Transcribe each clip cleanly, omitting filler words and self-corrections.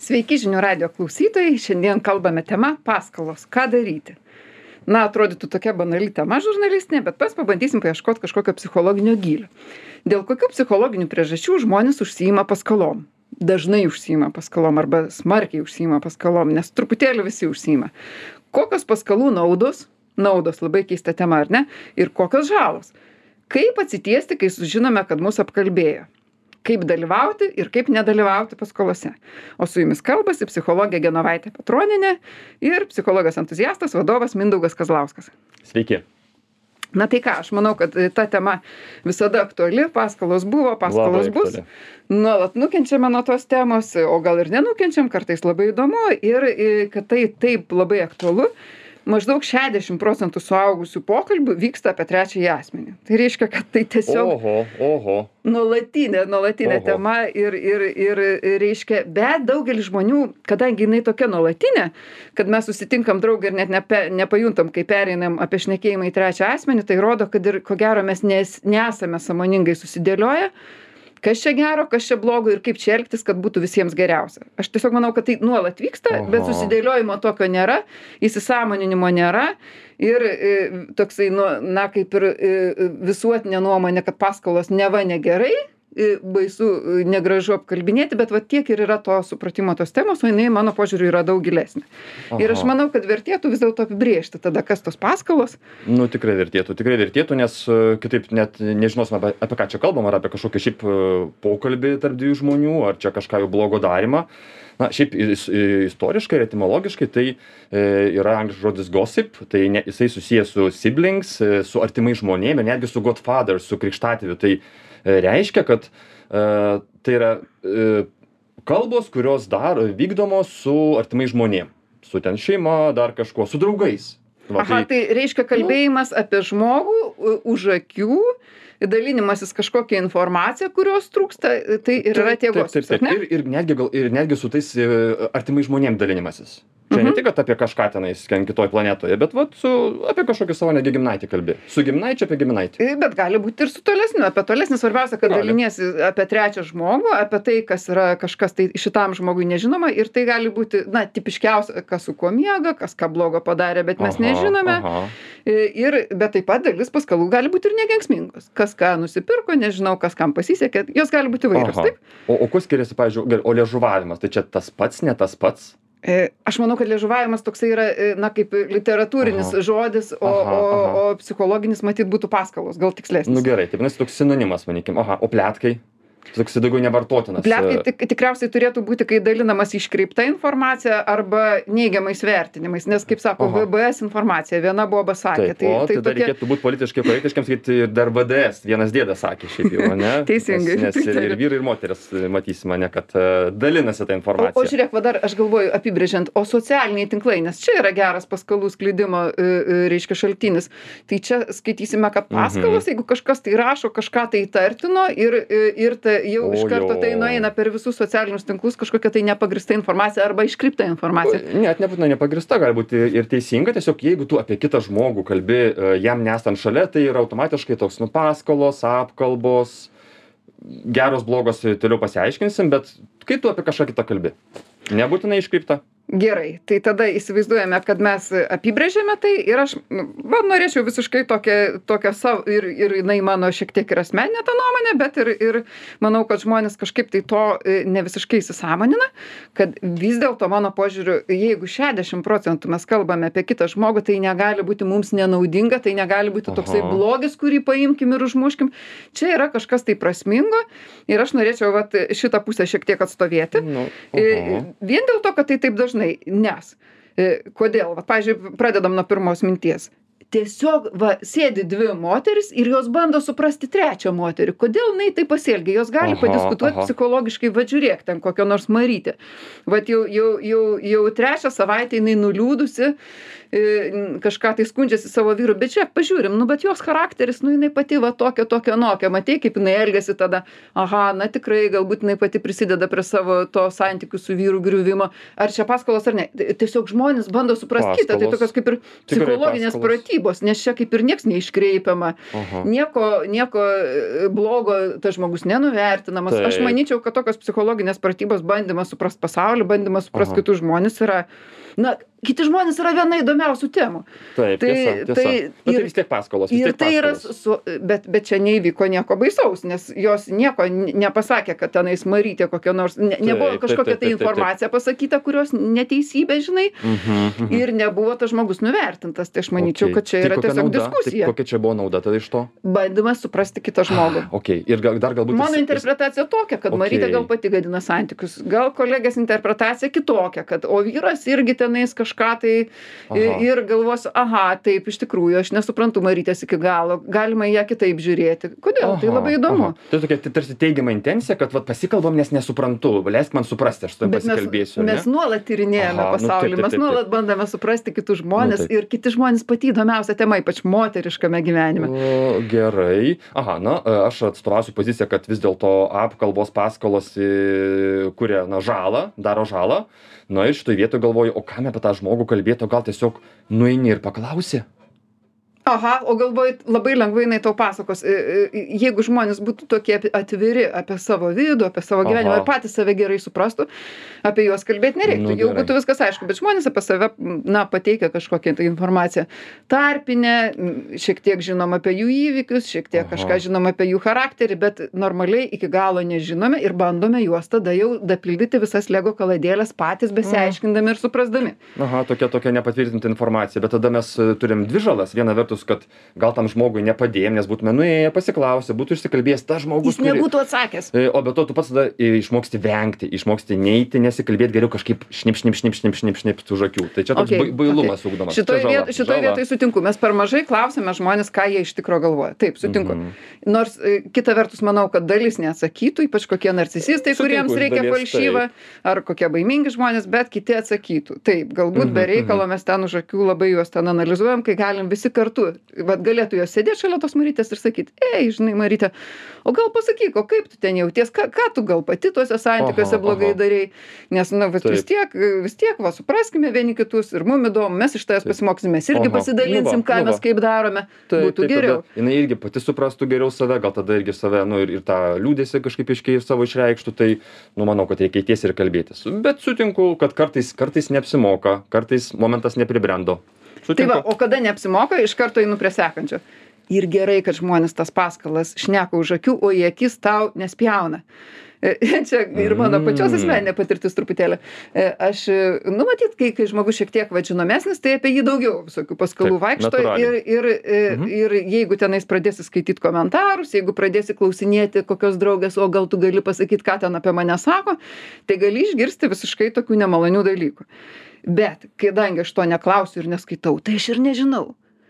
Sveiki žinių radijo klausytojai, šiandien kalbame tema paskolos. Ką daryti? Na, atrodytų tokia banali tema žurnalistinė, bet pabandysim paieškoti kažkokio psichologinio gylio. Dėl kokių psichologinių priežasčių žmonės užsiima paskolom? Dažnai užsiima paskolom arba smarkiai užsiima paskolom, nes truputėlį visi užsiima. Kokios paskolų naudos? Naudos labai keista tema, ar ne? Ir kokios žalos? Kaip atsitiesti, kai sužinome, kad mus apkalbėjo? Kaip dalyvauti ir kaip nedalyvauti paskolose. O su jumis kalbasi psichologė Genovaitė Petronienė ir psichologas entuziastas vadovas Mindaugas Kazlauskas. Sveiki. Na tai ką, aš manau, kad ta tema visada aktuali, paskolos buvo, paskolos bus. Nuolat nukenčiame nuo tos temos, o gal ir nenukenčiam, kartais labai įdomu ir kad tai taip labai aktualu. Maždaug 60% suaugusių pokalbių vyksta apie trečiąjį asmenį. Tai reiškia, kad tai tiesiog nuolatinė tema ir reiškia, bet daugelis žmonių, kadangi jinai tokia nuolatinė, kad mes susitinkam draugą ir net nepajuntam, kai pereinam apie šnekėjimą į trečią asmenį, tai rodo, kad ir ko gero mes nesame sąmoningai susidėlioję, kas čia gero, kas čia blogo ir kaip čia elgtis, kad būtų visiems geriausia. Aš tiesiog manau, kad tai nuolat vyksta, bet susidėliojimo tokio nėra, įsisąmoninimo nėra ir toksai, na, kaip ir visuotinė nuomonė, kad paskolos neva negerai, baisu, negražu apkalbinėti, bet va tiek ir yra to supratimo tos temos, o jinai mano požiūriu yra daug gilesnė. Ir aš manau, kad vertėtų vis dėlto apibrėžti tada, kas tos paskolos. Nu, tikrai vertėtų, nes kitaip net nežinosime apie ką čia kalbam, ar apie kažkokį šiaip pokalbį tarp dviejų žmonių, ar čia kažką jau blogo darymą. Na, šiaip istoriškai ir etimologiškai tai yra angliškas žodis gossip, tai jisai susijęs su siblings, su artimais žmonėm ir netgi su godfather, su krikštatėviu. Tai reiškia, kad tai yra kalbos, kurios vykdomos su artimais žmonėm, su ten šeima, dar kažkuo, su draugais. Tai reiškia kalbėjimas apie žmogų už akių, dalinimasis kažkokią informaciją, kurios trūksta, tai ir yra tie gossips, ar ne? Ir netgi su tais artimais žmonėm dalinimasis. Čia ne tik apie kažką tenais kitoj planetoje, bet apie kažkokį savo negi giminaitį kalbi. Su giminaičiu apie giminaitį. Bet gali būti ir su tolesniu. Apie tolesnį svarbiausia, kad daliniesi apie trečią žmogų, apie tai, kas yra kažkas tai šitam žmogui nežinoma. Ir tai gali būti, na, tipiškiausia, kas su kuo miega, kas ką blogo padarė, bet mes nežinome. Bet taip pat dalis paskolų gali būti ir nekenksmingos. Kas ką nusipirko, nežinau, kas kam pasisekė. Jos gali būti įvairios, taip? O kuo skiriasi, pavyzdžiui, o liežuvavimas? Tai čia tas pats, ne tas pats? Aš manau, kad liežuvavimas toksai yra, na, kaip literatūrinis žodis, o psichologinis matyt būtų paskolos, gal tikslesnis. Nu gerai, taip, nes toks sinonimas, manykim. O pletkai? Toks daugiau nevartotinas. Pletkai tikriausiai turėtų būti, kai dalinamas iškreipta informacija arba neigiamais vertinimais, nes, kaip sako, VBS informacija, viena boba sakė. Tai dar reikėtų būti politiškai korektiškiams, sakyti, ir dar VDS, vienas dėdas sakė šiaip jau, ne? Teisingai. Nes ir vyrai, ir moteris matysime, ne, kad dalinasi tą informaciją. O žiūrėk, dar aš galvoju apibrėžiant, o socialiniai tinklai, nes čia yra geras paskolų sklidimo, reiškia, šaltinis. Tai čia skaitysime, kad paskolos, jeigu kažkas tai rašo kažką tai įtartino ir jau iš karto tai nueina per visus socialinius tinklus kažkokia tai nepagrįsta informacija arba iškreipta informacija. Net nebūtinai nepagrįsta, gali būti ir teisinga, tiesiog jeigu tu apie kitą žmogų kalbi jam nestant šalia, tai yra automatiškai toks paskolos, apkalbos, geros, blogos, toliau pasiaiškinsim, bet kai tu apie kažką kitą kalbi, nebūtinai iškreipta. Gerai, tai tada įsivaizduojame, kad mes apibrėžėme tai ir aš norėčiau visiškai tokią savo, ir jinai mano šiek tiek ir asmeninė ta nuomonė, bet ir manau, kad žmonės kažkaip tai to ne visiškai įsisąmonina, kad vis dėlto mano požiūriu, jeigu 60% mes kalbame apie kitą žmogų, tai negali būti mums nenaudinga, tai negali būti toksai blogis, kurį paimkim ir užmuškim. Čia yra kažkas tai prasmingo ir aš norėčiau šitą pusę šiek tiek atstovėti. Vien dėl to, kad tai taip dažnai. Nes, kodėl? Pavyzdžiui, pradedam nuo pirmos minties. Tiesiog sėdi dvi moteris ir jos bando suprasti trečią moterį. Kodėl jinai taip pasielgia? Jos gali padiskutuoti psichologiškai, žiūrėk, ten kokio nors Marytė. Jau trečią savaitę jinai nuliūdusi, kažką tai skundžiasi savo vyru, bet čia pažiūrim, bet jos charakteris, jinai pati tokia anokia, matei, kaip jinai elgiasi tada, na tikrai, galbūt jinai pati prisideda prie savo to santykių su vyru griuvimo, ar čia paskolos ar ne. Tiesiog žmonės bando suprasti kitą, tai tokios kaip ir psichologinės pratybos. pratybos, nes čia kaip ir nieks neiškreipiama, nieko blogo tas žmogus nenuvertinamas. Aš manyčiau, kad tokios psichologinės pratybos, bandymas suprast pasaulį, bandymas suprast kitus žmones yra, kiti žmonės yra viena įdomiausių temų. Taip, tiesa. Bet tai vis tiek paskolos, vis tiek paskolos. Bet čia neįvyko nieko baisaus, nes jos nieko nepasakė, kad tenais Marytė kokia nors, nebuvo kažkokia tai informacija pasakyta, kurios neteisybė, žinai, ir nebuvo tas žmogus nuvertintas. Tai aš manyčiau, kad čia yra tiesiog diskusija. Tai kokia čia buvo nauda tada iš to? Bandymas suprasti kitą žmogų. Ir dar galbūt... Mano interpretacija tokia, kad Marytė gal pati gadina santykius, gal kolegės interpretacija kitokia, kad o vyras irgi tenais kažką tai ir galvosiu, taip, iš tikrųjų, aš nesuprantu Marytės iki galo, galima ją kitaip žiūrėti. Kodėl? Tai labai įdomu. Tai tokia tarsi teigiama intencija, kad pasikalbam, nes nesuprantu, leisk man suprasti, aš su tavim pasikalbėsiu. Mes nuolat tyrinėjame pasaulį, mes nuolat bandome suprasti kitus žmonės ir kiti žmonės pati įdomiausia tema, ypač moteriškame gyvenime. Gerai. Aš atstovausiu poziciją, kad vis dėlto apkalbos paskolos kuria žalą, daro žalą. Ir šitoj vietoj galvoju, o kam apie tą žmogų kalbėti, o gal tiesiog nueini ir paklausi? O galvoju, labai lengvai jinai tau pasakos. Jeigu žmonės būtų tokie atviri apie savo vidų, apie savo gyvenimą ir patys save gerai suprastų, apie juos kalbėti nereiktų. Jau būtų viskas aišku, bet žmonės apie save, pateikia kažkokią tai informaciją tarpinę, šiek tiek žinom apie jų įvykius, šiek tiek kažką žinom apie jų charakterį, bet normaliai iki galo nežinome ir bandome juos tada jau dapildyti visas Lego kaladėlės patys besiaiškindami ir suprasdami. Tokia nepatvirtinta informacija, bet tada mes turim dvi žalas. Viena vertus, kad gal tam žmogui nepadėjom, nes būtume nuėję, pasiklausę, būtų išsikalbėjęs tas žmogus. Jis nebūtų atsakęs. O be to tu pats tada išmoksti vengti, išmoksti neiti, nesikalbėti, geriau kažkaip šnip už akių. Tai čia toks bailumas ugdomas. Šitoj vietoj sutinku, mes per mažai klausėme žmonės, ką jie iš tikro galvoja. Taip, sutinku. Nors kita vertus manau, kad dalis neatsakytų, ypač kokie narcisistai, kuriems reikia falšyvą, ar kokie baimingi žmonės, bet kiti atsakytų. Taip, galbūt be reikalo mes ten už akių labai juos ten analizuojam, kai galim visi kartu. Vat galėtų jos sėdėti šalia tos Marytės ir sakyti, žinai, Marytė, o gal pasakyk, o kaip tu ten jauties, ką tu gal pati tuose santykiuose blogai darei, nes, vis tiek, supraskime vieni kitus ir mum įdomu, mes iš tavęs pasimoksime, mes irgi pasidalinsim, ką mes kaip darome, būtų geriau. Jinai irgi pati suprastų geriau save, gal tada irgi save, ir tą liūdėsi kažkaip aiškiai savo išreikštų, tai, manau, kad reikia įtiesi ir kalbėtis. Bet sutinku, kad kartais neapsimoka, kartais momentas nepribrendo. Tai o kada neapsimoka, iš karto einu prie sekančio. Ir gerai, kad žmonės tas paskalas šneka už akių, o į akis tau nespjauna. Čia ir mano pačios asmeninė patirtis truputėlį. Aš, matyt, kai žmogus šiek tiek žinomesnis, tai apie jį daugiau visokių paskalų vaikšto ir jeigu tenais pradėsi skaityti komentarus, jeigu pradėsi klausinėti kokios draugės, o gal tu gali pasakyti, ką ten apie mane sako, tai gali išgirsti visiškai tokių nemalonių dalykų. Bet, kadangi aš to neklausiu ir neskaitau, tai aš ir nežinau.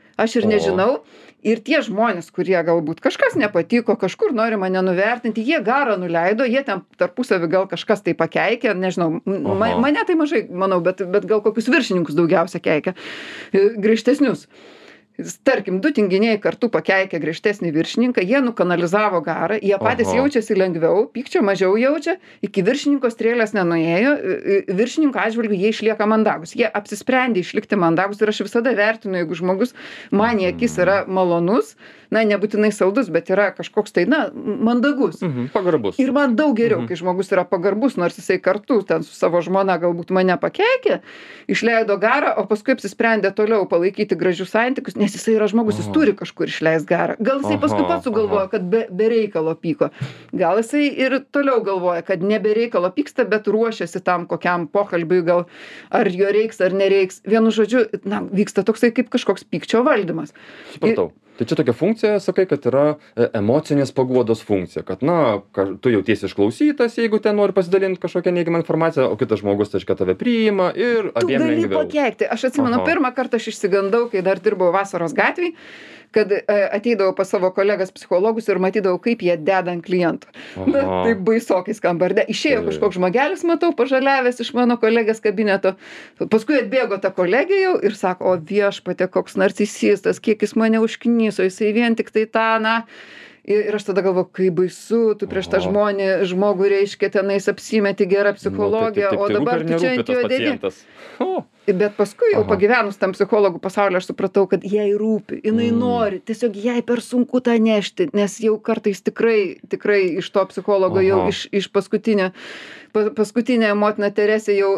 Ir tie žmonės, kurie galbūt kažkas nepatiko, kažkur nori mane nuvertinti, jie garą nuleido, jie ten tarpusavį gal kažkas tai pakeikė, nežinau, mane tai mažai, manau, bet gal kokius viršininkus daugiausia keikia, griežtesnius. Tarkim, du tinginiai kartu pakeikia griežtesnį viršininką, jie nukanalizavo garą, jie patys jaučiasi lengviau, pykčio mažiau jaučia, iki viršininko strėlės nenuėjo, viršininko atžvilgiu jie išlieka mandagus. Jie apsisprendė išlikti mandagus ir aš visada vertinu, jeigu žmogus man į akis yra malonus, nebūtinai saldus, bet yra kažkoks tai, mandagus. Pagarbus. Ir man daug geriau, kai žmogus yra pagarbus, nors jisai kartu ten su savo žmona galbūt mane pakeikė, išleido garą, o paskui apsisprendė toliau palaikyti gražius santykius, nes jisai yra žmogus, jis turi kažkur išleist garą. Gal jisai paskui pats sugalvoja, kad be reikalo pyko. Gal jisai ir toliau galvoja, kad ne be reikalo pyksta, bet ruošiasi tam kokiam pokalbiui, gal ar jo reiks ar nereiks. Vienu žodžiu, vyksta toksai kaip kažkoks pykčio valdymas. Supratau. Tai čia tokia funkcija, sakai, kad yra emocinės paguodos funkcija, kad, tu jautiesi išklausytas, jeigu ten nori pasidalinti kažkokią neigiamą informaciją, o kitas žmogus, tave priima ir abiem lengviau. Tu gali pakeikti. Aš atsimenu, pirmą kartą aš išsigandau, kai dar dirbau Vasaros gatvėj, kad ateidavau pas savo kolegas psichologus ir matydavau, kaip jie deda ant klientų. Taip baisokai skamba. Išėjo kažkoks žmogelis, matau, pažaliavęs iš mano kolegės kabineto. Paskui atbėgo ta kolegė jau ir sako, o viešpatie, koks narcisistas, kiek jis mane užkniso, jisai vien tik tai tą, Ir aš tada galvoju, kaip baisu, tu prieš tą žmogų reiškia tenais apsimeti gerą psichologiją, o dabar tu čia ant jo dedi. Bet paskui jau pagyvenus tam psichologų pasaulyje aš supratau, kad jai rūpi, jinai nori, tiesiog jai per sunku tą nešti, nes jau kartais tikrai iš to psichologo jau iš paskutinė motina Teresė jau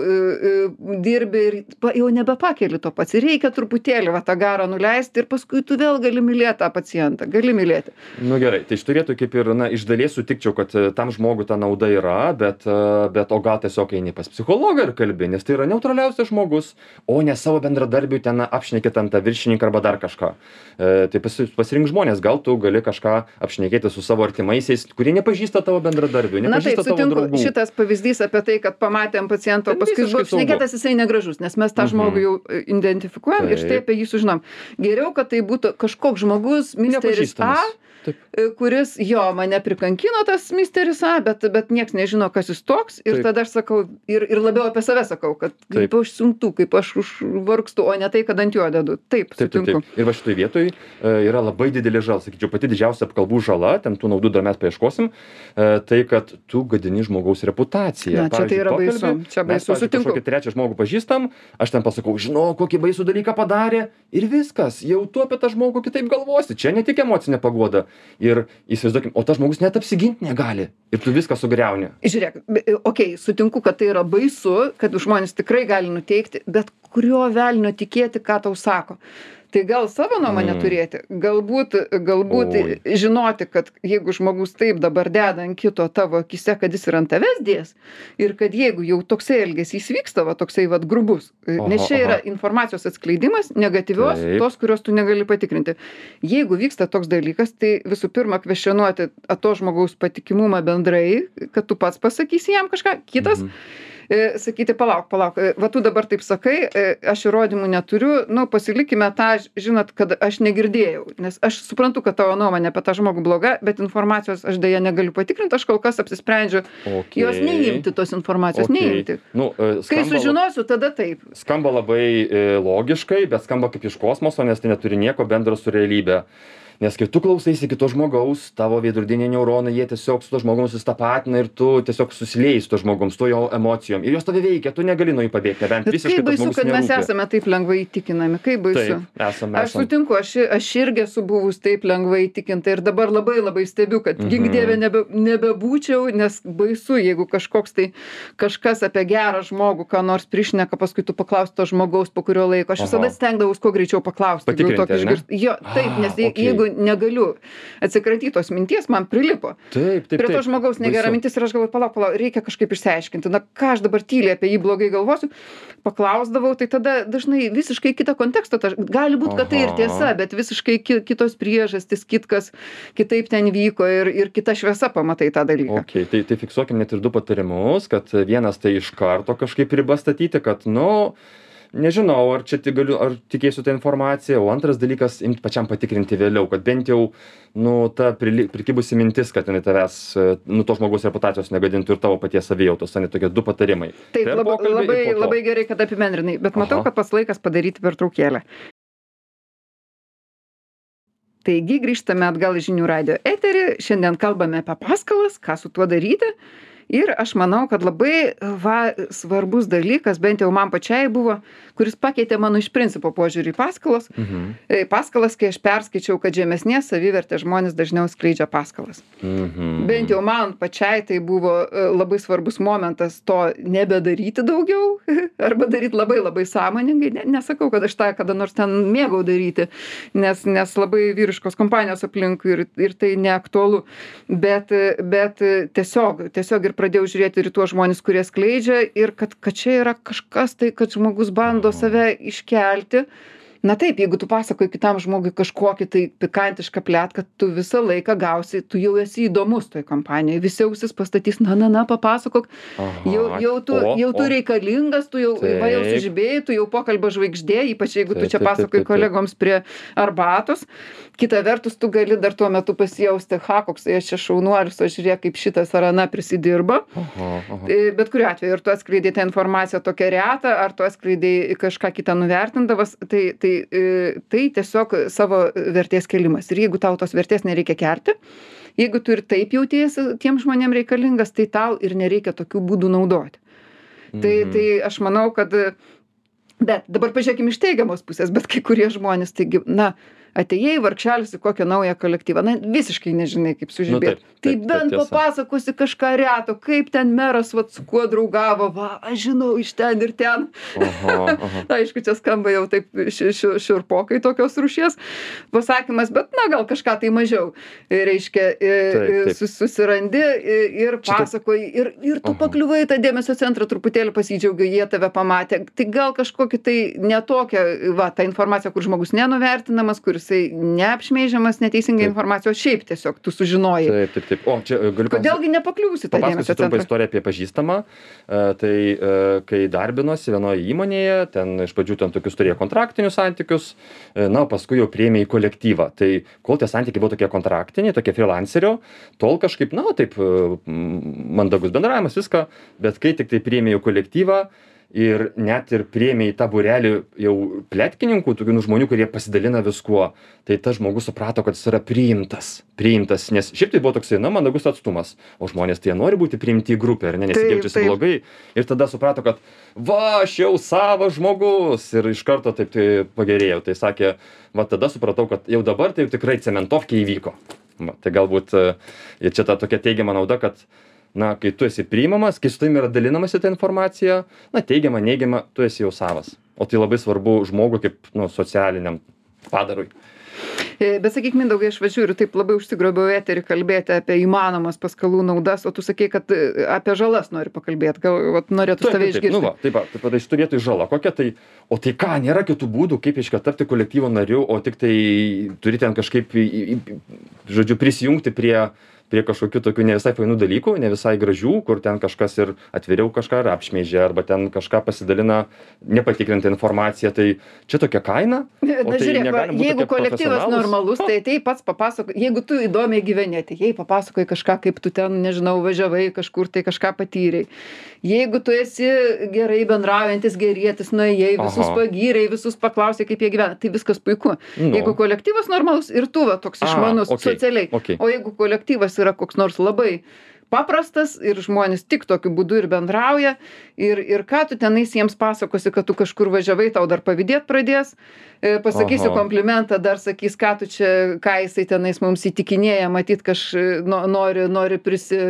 dirbi ir jau nebepakeli to pats. Ir reikia truputėlį va tą garą nuleisti ir paskui tu vėl gali mylėti tą pacientą, gali mylėti. Nu gerai, tai šitoj vietoj kaip ir, iš dalies sutikčiau, kad tam žmogui ta nauda yra, bet o gal tiesiog eini pas psichologą ir kalbi, nes tai yra neutraliausias žmogus, o ne savo bendradarbiui ten apšnekėti ant tą viršininką arba dar kažką. Tai pasirink žmonės, gal tu gali kažką apšnekėti su savo artimaisiais, kurie nepažįsta tavo bendradarbių, nepažįsta tavo draugų. Šitas pavyzdys apie tai, kad pamatėm paciento, paskui buvo šnekėtas, jisai negražus, nes mes tą žmogų jau identifikuojam ir štai apie jį sužinom. Geriau, kad tai būtų kažkoks žmogus, misteris A, kuris mane prikankino tas misteris A, bet nieks nežino, kas jis toks ir tada aš sakau ir labiau apie save sakau, kad kaip aš siuntu, kaip aš užvargstu, o ne tai, kad ant jo dedu. Taip, sutinku. Ir va šitoj vietoj yra labai didelė žala, sakyčiau, pati didžiausia apkalbų žala, ten tų naudų dar mes paieškosim, tai, kad tu gadini žmogaus reputaciją. Čia tai yra baisu, čia baisu, sutinku. Kažkokį trečią žmogų pažįstam, aš ten pasakau, žinau, kokį baisų dalyką padarė ir viskas, jau tu apie tą žmogų kitaip galvosi, čia ne tik emocinė paguoda. Ir įsivaizduokim, o tas žmogus net apsiginti negali ir tu viską sugriauni. Žiūrėk, sutinku, kad tai yra baisu, kad žmonės tikrai gali nuteikti, bet kurio velnio tikėti, ką tau sako. Tai gal savo nuomonę turėti, galbūt žinoti, kad jeigu žmogus taip dabar deda ant kito tavo akise, kad jis ir ant tavęs dės ir kad jeigu jau toksai elgesys vyksta, toksai grubus, nes čia yra informacijos atskleidimas, negatyvios, tos, kurios tu negali patikrinti. Jeigu vyksta toks dalykas, tai visų pirma kvestionuoti to žmogaus patikimumą bendrai, kad tu pats pasakysi jam kažką, kitas. Sakyti, palauk, va tu dabar taip sakai, aš įrodymų neturiu, pasilikime tą, žinot, kad aš negirdėjau, nes aš suprantu, kad tavo nuomonė apie tą žmogų bloga, bet informacijos aš dėja negaliu patikrinti, aš kol kas apsisprendžiu jos neimti, tos informacijos neimti. Kai sužinosiu, tada taip. Skamba labai logiškai, bet skamba kaip iš kosmoso, nes tai neturi nieko bendro su realybė. Nes kai tu klausaisi kito žmogaus, tavo veidrodiniai neuronai, jie tiesiog su to žmogum susitapatina ir tu tiesiog susilieji su to žmogum, su to jo emocijom. Ir jos tave veikia, tu negali nuo jų pabėgti, nebent visiškai tas žmogus nerūpi. Kaip baisu, kad mes esame taip lengvai įtikinami, kaip baisu. Taip, esame. Aš sutinku, aš irgi esu buvus taip lengvai įtikinta ir dabar labai stebiu, kad gink dieve nebebūčiau, nes baisu, jeigu kažkas apie gerą žmogų, ką nors prišneka, paskui tu paklausi to žmogaus po kurio laiko. Aš visada stengdavausi kuo greičiau paklausti. Patikrinti, jo, taip, nes jeigu negaliu atsikratyti tos minties, man prilipo. Taip. Prie to žmogaus negera mintis ir aš galvoju, palauk, reikia kažkaip išsiaiškinti. Ką aš dabar tyliai apie jį blogai galvosiu, paklausdavau, tai tada dažnai visiškai kitą kontekstą. Gali būti, kad tai ir tiesa, bet visiškai kitos priežastys, kitkas kitaip ten vyko ir kita šviesa pamatai tą dalyką. Tai fiksuokim net ir du patarimus, kad vienas tai iš karto kažkaip ribas statyti, kad, nežinau, ar tikėsiu tą informaciją, o antras dalykas, imti pačiam patikrinti vėliau, kad bent jau, ta prikibusi mintis, kad tavęs, to žmogaus reputacijos negadintų ir tavo paties savijautos, tai tokie du patarimai. Taip, labai gerai, kad apibendrinai, bet matau, kad pas laikas padaryti pertraukėlę. Taigi, grįžtame atgal į Žinių radijo eterį, šiandien kalbame apie paskalas, ką su tuo daryti. Ir aš manau, kad labai svarbus dalykas, bent jau man pačiai buvo, kuris pakeitė mano iš principo požiūrį į paskalas. Paskalas, kai aš perskaičiau, kad žemesnės savivertės žmonės dažniau skleidžia paskalas. Bent jau man pačiai tai buvo labai svarbus momentas to nebedaryti daugiau, arba daryti labai sąmoningai. Nesakau, kad aš tą kada nors ten mėgau daryti, nes labai vyriškos kompanijos aplinkui ir tai neaktualu. Bet tiesiog ir pradėjau žiūrėti ir tuos žmonės, kurie skleidžia ir kad čia yra kažkas tai, kad žmogus bando save iškelti. Na taip, jeigu tu pasakoji kitam žmogui kažkokį tai pikantišką pletką, tu visą laiką gausi, tu jau esi įdomus toj kompanijai, visi ausis pastatys, papasakok, jau tu reikalingas, tu jau sužibėjai, tu jau pokalbio žvaigždė, ypač jeigu tu čia pasakoji kolegoms prie arbatos. Kita vertus, tu gali dar tuo metu pasijausti, koks aš čia šaunuolis, o žiūrėk, kaip šitas ar ana prisidirba. Bet kuriuo atveju, ir tu atskleidai tą informaciją tokią retą, ar tu atskleidai kažką kitą nuvertindavas, tai tiesiog savo vertės kėlimas. Ir jeigu tau tos vertės nereikia kelti, jeigu tu ir taip jautiesi tiem žmonėm reikalingas, tai tau ir nereikia tokių būdų naudoti. Tai aš manau, kad Bet dabar pažiūrėkim iš teigiamos pusės, bet kai kurie žmonės, taigi, na, atėjai vargšelis į kokią naują kolektyvą, na, visiškai nežinai, kaip sužibėti. Tai bent papasakosi kažką reto, kaip ten meras, vat, su kuo draugavo, va, aš žinau, iš ten ir ten. Aišku, čia skamba jau taip šiurpokai tokios rūšies pasakymas, bet, na, gal kažką tai mažiau. Reiškia, susirandi ir pasakoji, ir tu pakliuvai į tą dėmesio centrą, truputėlį pasidžiaugi, jie tave pamatė. Tai gal kažkokį tai netokią, va, tą informaciją, kur žmogus nenuvertinamas, kuris neapšmeižiamas neteisinga informacija, o šiaip tiesiog tu sužinojai. Taip. O, čia galiu Kodėlgi nepakliūsi tą dėmesio centrą? Papasakosiu trumpą istoriją apie pažįstamą. Tai kai darbinosi vienoje įmonėje, ten iš pradžių ten tokius turėjo kontraktinius santykius, na, paskui jau priėmė į kolektyvą. Tai kol tie santykiai buvo tokie kontraktiniai, tokie freelancerio, tol kažkaip, na, taip, mandagus bendravimas, viską, bet kai tik tai priėmė į kolektyvą, ir net ir priėmė į tą būrelį jau pletkininkų, tokių žmonių, kurie pasidalina viskuo, tai tas žmogus suprato, kad jis yra priimtas, nes šiaip tai buvo toksai, na, mandagus atstumas, o žmonės tai nori būti priimti į grupę, ar ne, nesigėdžiasi blogai, ir tada suprato, kad va, aš jau savas žmogus, ir iš karto taip tai pagerėjo, tai sakė, va, tada supratau, kad jau dabar tai tikrai cementovkė įvyko. Va, tai galbūt ir čia ta tokia teigiama nauda, kad na, kai tu esi priimamas, kai su tavim yra dalinamasi ta informacija, na, teigiama, neigiama, tu esi jau savas. O tai labai svarbu žmogui kaip, nu, socialiniam padarui. Bet sakyk, Mindaugai, aš važiuoju ir taip labai užsigrobiau eterį kalbėti apie įmanomas paskolų naudas, o tu sakei, kad apie žalas nori pakalbėti, gal vat, norėtų tave išgirsti. Nu va, taip, šitoj vietoj žala kokia tai, o tai ką, nėra kitų būdų, kaip iškia tapti kolektyvo nariu, o tik tai turi ten kažkaip, žodžiu, prisijungti prie kažkokių tokių ne visai fainų dalykų, ne visai gražių, kur ten kažkas ir atviriau kažką ar apšmeižia, arba ten kažką pasidalina nepatikrinta informacija, tai čia tokia kaina. Na, tai žiūrėk, jeigu kolektyvas normalus, tai atėjai pats papasakoji, jeigu tu įdomiai gyveni, atėjai papasakoji kažką, kaip tu ten, nežinau, važiavai kažkur, tai kažką patyrei. Jeigu tu esi gerai bendraujantis, gerietis, nuėjai, visus pagyrai, visus paklausai, kaip jie gyvena, tai viskas puiku. Jeigu kolektyvas normalus ir tu va, toks išmanus socialiai, o jeigu kolektyvas yra koks nors labai paprastas ir žmonės tik tokiu būdu ir bendrauja ir ką tu tenais jiems pasakosi, kad tu kažkur važiavai, tau dar pavydėt pradės, pasakysi komplimentą, dar sakys, ką jisai tenais mums įtikinėja, matyt, nori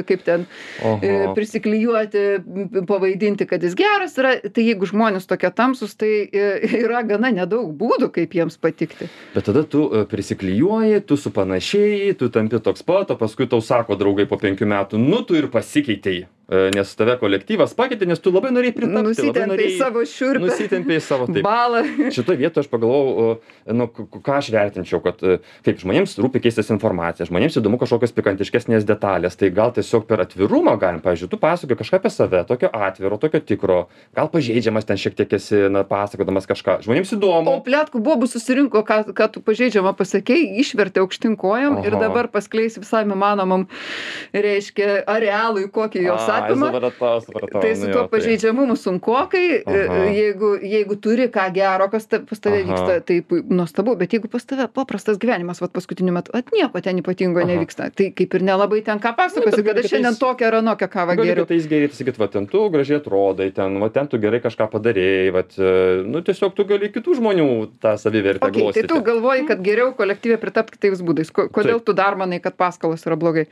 prisiklijuoti, pavaidinti, kad jis geras yra, tai jeigu žmonės tokie tamsus, tai yra gana nedaug būdų, kaip jiems patikti. Bet tada tu prisiklijuoji, tu supanašėjai, tu tampi toks pat, o paskui tau sako draugai po 5 metų, nu tu ir pasikeitei, nes tave kolektyvas pakeitė, nes tu labai norėjai pritapti, labai norėjai savo šiurpę, nusitempėjai savo taip. Balą. Šitoje vietoje aš pagalvojau, nu, ką aš vertinčiau, kad kaip žmonėms rūpi keistis informacija, žmonėms įdomu kažkokios pikantiškesnės detalės, tai gal tiesiog per atvirumą galim, pavyzdžiui, tu pasakoji kažką apie save, tokio atviro, tokio tikro, gal pažeidžiamas ten šiek tiek esi, na, pasakodamas kažką, žmonėms įdomu. O pletkų bobų susirinko, ką tu pažeidžiamą pasakei, išvertė aukštyn kojom ir dabar paskleis visai įmanomam, reiškia, arealui, kokį jos apima. Tai su tuo pažeidžiamumu sunkokai, jeigu turi ką gero, kas pas tave vyksta, tai nuostabu, bet jeigu pas tave paprastas gyvenimas, vat paskutiniu metu, nieko ten ypatingo nevyksta, tai kaip ir nelabai ten ką pasakosi, kad aš šiandien tokią ar anokią kavą geriu. Gali tai įsgerėti, sakyt, va ten tu gražiai atrodai, ten tu gerai kažką padarėjai, nu tiesiog tu gali kitų žmonių tą savivertę glostyti. Tai tu galvoji, kad geriau kolektyve pritapti kitais būdais. Kodėl tu dar manai, kad paskolos yra blogai?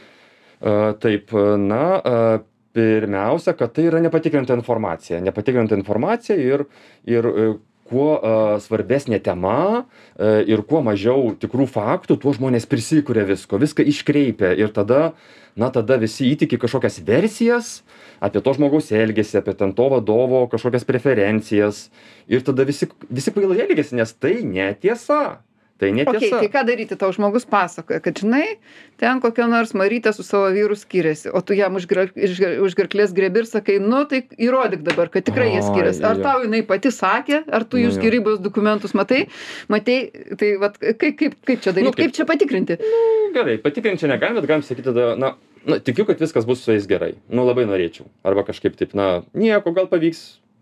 Taip, na, pirmiausia, kad tai yra nepatikrinta informacija ir kuo svarbesnė tema ir kuo mažiau tikrų faktų, tuo žmonės prisikuria viską iškreipia ir tada visi įtiki kažkokias versijas apie to žmogaus elgesį, apie ten to vadovo kažkokias preferencijas ir tada visi kvailai elgiasi, nes tai netiesa. Tai netiesa. Tai ką daryti, tau žmogus pasakoja, kad žinai, ten kokia nors Marytė su savo vyru skiriasi, o tu jam už gerklės griebi ir sakai, nu tai įrodyk dabar, kad tikrai jie skiriasi. Ar tau jinai pati sakė, ar tu jų skyrybos dokumentus matei, tai vat, kaip čia daryti, kaip čia patikrinti? Gerai, patikrinti čia negalim, bet galim sakyti tada, na, tikiu, kad viskas bus su jais gerai. Nu, labai norėčiau. Arba kažkaip taip, na, nieko, gal pavyks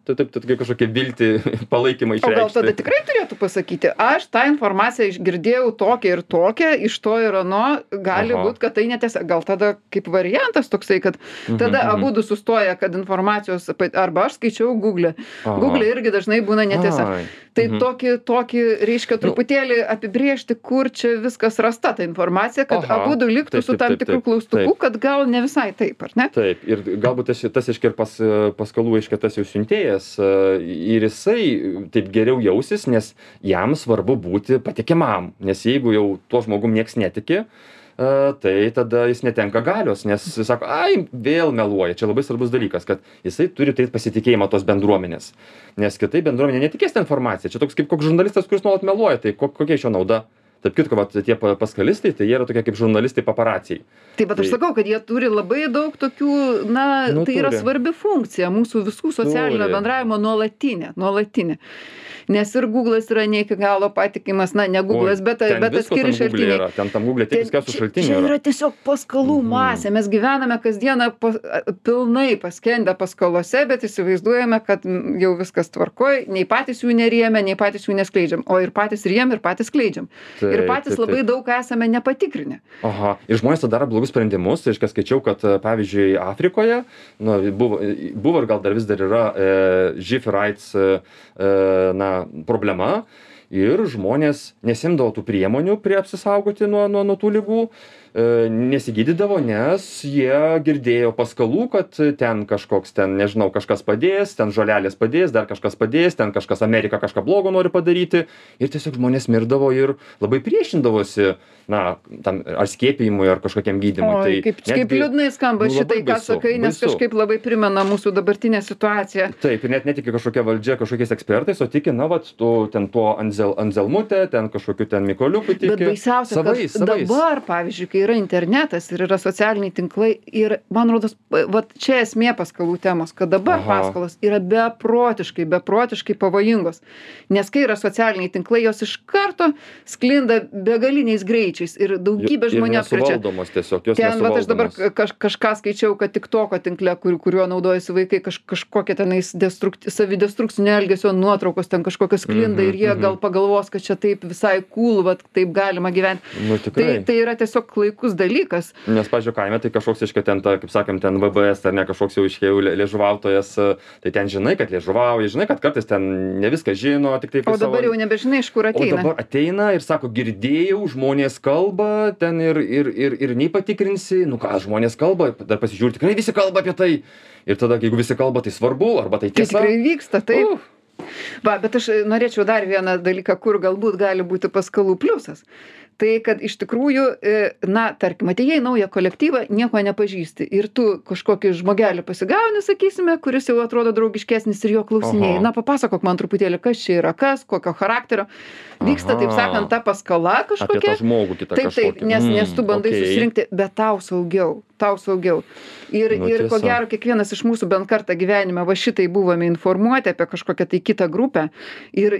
taip tokia kažkokia viltį, palaikymą O gal išreikšti. tada tikrai turėtų pasakyti, aš tą informaciją girdėjau tokią ir tokią, iš to ir ano, gali Aha. būt, kad tai netiesa. Gal tada kaip variantas toksai, kad tada abudu sustoja, kad informacijos, arba aš skaičiau Google. Aha. Google irgi dažnai būna netiesa. Ai. Tai tokį, reiškia, truputėlį apibriežti, kur čia viskas rasta ta informacija, kad Aha. abudu liktų Taip, su tam taip, tikru taip, klaustuku, taip. kad gal ne visai taip, ar ne? Taip, ir galbūt tas iškia ir paskolų iškia tas jau siuntėjas ir jisai taip geriau jausis, nes jam svarbu būti patikimam, nes jeigu jau tuo žmogum nieks netiki, tai tada jis netenka galios, nes jis sako, ai, vėl meluoja. Čia labai svarbus dalykas, kad jisai turi turėti pasitikėjimą tos bendruomenės, nes kitai bendruomenė netikės tą informaciją. Čia toks kaip koks žurnalistas, kuris nuolat meluoja, tai kokia iš jo nauda? Tarp kitko, vat, tie paskalistai, tai jie yra tokie kaip žurnalistai paparaciai. Taip, bet aš sakau, kad jie turi labai daug tokių, Nu, tai yra turi. svarbi funkcija mūsų visų socialinio Turi. bendravimo nuolatinė. Nes ir Google'as yra ne iki galo patikimas, ne Google'as, bet Ten visko atskiri tam Google šaltiniai. yra, ten tam Google tiek viskiausių šaltinių Čia yra. yra tiesiog paskalų masė. Mes gyvename kasdieną pilnai paskendę paskalose, bet įsivaizduojame, kad jau viskas tvarkoj, nei patys jų nerėmė, nei patys jų neskleidžiam, o ir patys rėmėm, ir patys skleidžiam. Ir patys labai daug esame nepatikrinę. Aha, ir žmonės tada daro blogus sprendimus, tai aš skaičiau, kad pavyzdžiui Afrikoje, buvo ir gal dar vis dar yra živ ir AIDS problema ir žmonės nesimdavo tų priemonių prie apsisaugoti nuo tų ligų, nesigydydavo, nes jie girdėjo paskalų, kad ten kažkoks, nežinau, kažkas padės, ten žolelės padės, dar kažkas padės, ten kažkas Amerika kažką blogo nori padaryti ir tiesiog žmonės mirdavo ir labai priešindavosi, tam ar skiepijimui, ar kažkokiam gydymui. Oi, kaip liūdnai skamba šitai, ką sakai, nes kažkaip labai primena mūsų dabartinę situaciją. Taip, ir net netiki kažkokia valdžia, kažkokiais ekspertais, o tiki, ten tuo Anzelmutė, ten kažkokiu ten Mikoliuku tiki. Bet baisiausia, kad dabar, pavyzdžiui, kai yra internetas ir yra socialiniai tinklai ir, man rodos, čia esmė paskalų temos, kad dabar paskalos yra beprotiškai pavojingos. Nes kai yra socialiniai tinklai, jos iš karto sklinda begaliniais greičiais ir daugybė žmonių apkrečia. Ir nesuvaldomos tiesiog, jos ten, nesuvaldomos. Aš dabar kažką skaičiau, kad TikToko tinkle, kuriuo naudojasi vaikai, kažkokie tenais savidestrukcinio elgesio nuotraukos ten kažkokios sklinda ir jie gal pagalvos, kad čia taip visai cool, taip galima gyventi. Nu, tikrai. Tai yra tiesiog klaikus dalykas. Nes, pavyzdžiui, kaime tai kažkoks iškia ten, kaip sakėm, ten VBS ar ne kažkoks jau iškėjau liežuvautojas, tai ten žinai, kad liežuvauja, žinai, kad kartais ten ne viską žino, tik tai... O dabar jau nebežinai, iš kur ateina. O dabar ateina ir sako, girdėjau, žmonės kalba ten ir nei patikrinsi, ką žmonės kalba, dar pasižiūri, tikrai visi kalba apie tai. Ir tada, jeigu visi kalba, tai svarbu, arba tai tiesa. Tai tikrai vyksta, taip. Bet aš norėčiau dar vieną dalyką, kur galbūt gali būti paskalų pliusas. Tai, kad iš tikrųjų, tarkim, atėjai į naują kolektyvą, nieko nepažįsti. Ir tu kažkokį žmogelį pasigauni, sakysime, kuris jau atrodo draugiškesnis ir jo klausinėjai. Papasakok man truputėlį, kas čia yra, kokio charakterio. Vyksta, taip sakant, ta paskala kažkokia. Apie tą žmogų kitą kažkokį. Taip, nes tu bandai susirinkti, bet tau saugiau. Ir ko gero, kiekvienas iš mūsų bent kartą gyvenime šitai buvome informuoti apie kažkokią tai kitą grupę. Ir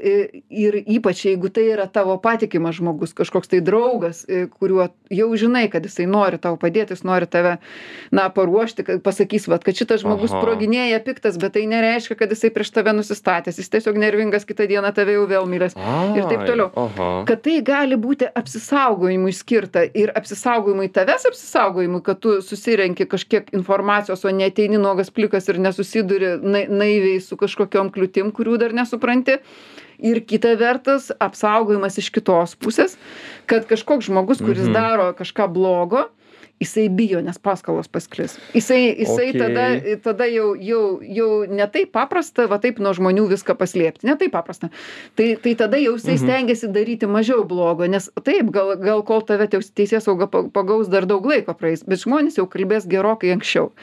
ypač, jeigu tai yra tavo patikimas žmogus, kažkoks tai draugas, kuriuo jau žinai, kad jisai nori tau padėti, jis nori tave, paruošti, pasakys, kad šitas žmogus sproginėja piktas, bet tai nereiškia, kad jisai prieš tave nusistatęs, jis tiesiog nervingas, kitą dieną tave jau vėl mylės. Ir taip toliau. Kad tai gali būti apsisaugojimui skirta ir apsisaugojimui tavęs apsisaugojimui, kad tu susirenki kažkiek informacijos, o neateini nuogas plikas ir nesusiduri naiviai su kažkokiom kliūtim, kurių dar nesupranti. Ir kita vertus, apsaugojimas iš kitos pusės, kad kažkoks žmogus, kuris daro kažką blogo, jisai bijo, nes paskalos pasklis. Jisai tada jau ne taip paprasta, taip nuo žmonių viską paslėpti. Ne taip paprasta. Tai tada jau jisai stengiasi daryti mažiau blogo, nes taip, gal kol tave teisėsauga pagaus dar daug laiko praeis, bet žmonės jau kalbės gerokai anksčiau.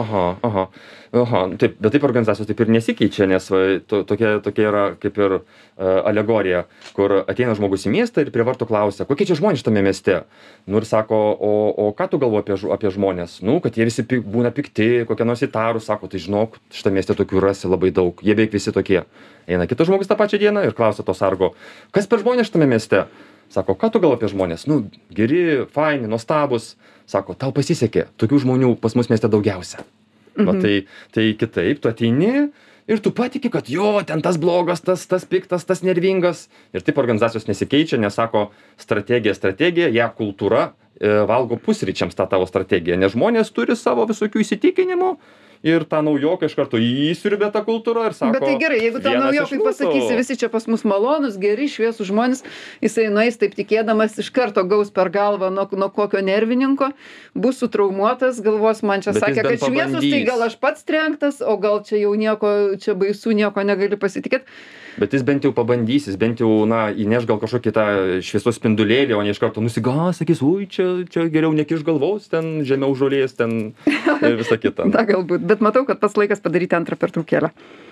Taip, bet taip organizacijos taip ir nesikeičia, nes tokia yra kaip ir alegorija, kur ateina žmogus į miestą ir prie vartų klausia, kokie čia žmonės tame mieste? Ir sako, o ką tu galvoji apie žmonės? Kad jie visi būna pikti, kokie nors įtarūs, sako, tai žinok, šitame mieste tokių rasi labai daug, jie beveik visi tokie. Eina kitas žmogus tą pačią dieną ir klausia to sargo, kas per žmonės šitame mieste? Sako, ką tu galvoji apie žmonės? Geri, faini, nuostabus. Sako, tau pasisekė, tokių žmonių pas mus mieste daugiausia. Tai kitaip, tu ateini, ir tu patiki, kad jo, ten tas blogas, tas piktas, tas nervingas. Ir taip organizacijos nesikeičia, nes sako, strategija, ją kultūra valgo pusryčiams tą tavo strategiją, nes žmonės turi savo visokių įsitikinimų ir tą naujoką iš karto įsiurbia tą kultūrą ir sako. Bet tai gerai, jeigu tam naujokui pasakysi, visi čia pas mus malonus, geri, šviesūs žmonės, jisai nueis taip tikėdamas, iš karto gaus per galvą nuo kokio nervininko, bus sutraumuotas, galvos man čia sakė, kad šviesus, tai gal aš pats trenktas, o gal čia jau nieko, čia baisu, nieko negali pasitikėti. Bet jis bent jau pabandys, jis bent jau, įneš gal kažkokį tą šviesos spindulėlį, o ne iš karto nusigas, sakys, ui, čia geriau nekiš galvos, ten žemiau žolės, ten ir visa kita. Na, galbūt, bet matau, kad pats laikas padaryti antrą pertraukėlę.